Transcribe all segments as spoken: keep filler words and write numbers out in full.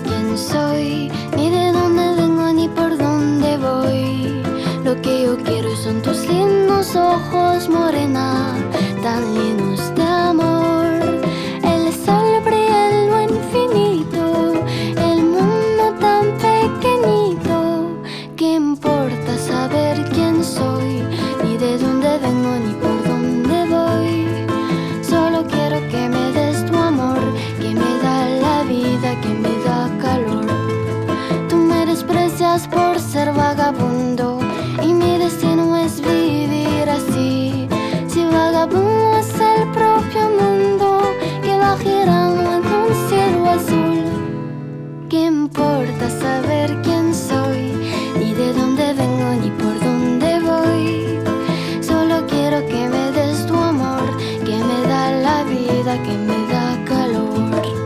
quién soy, ni de dónde vengo, ni por dónde voy. Lo que yo quiero son tus lindos ojos, morena, tan llenos de amor. El sol brilla en lo infinito, el mundo tan pequeñito. ¿Qué importa saber quién soy, ni de dónde vengo, ni por dónde voy? Solo quiero que me des tu amor, que me da la vida, que me da calor. Tú me desprecias por ser vagabundo, y mi destino es vivir así. Si vagabundo es el propio mundo que va girando en un cielo azul. ¿Qué importa saber quién soy, ni de dónde vengo, ni por dónde voy? Solo quiero que me des tu amor, que me da la vida, que me da calor.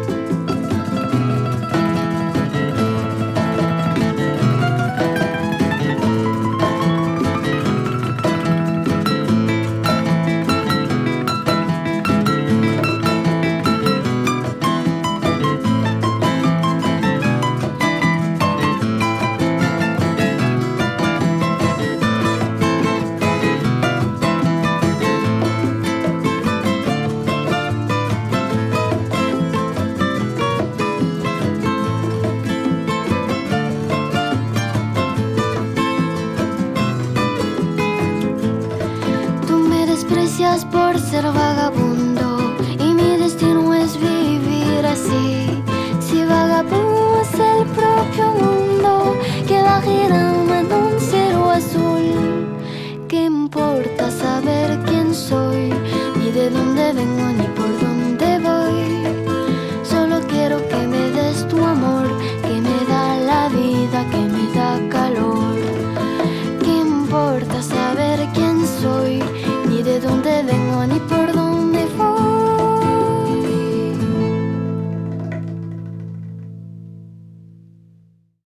Desprecias por ser vagabundo, y mi destino es vivir así. Si vagabundo es el propio mundo que va girando en un cielo azul. ¿Qué importa saber quién soy, ni de dónde vengo, ni por dónde voy? Solo quiero que me des tu amor, que me da la vida, que me da calor. ¿Qué importa saber quién soy, ni de dónde vengo, ni por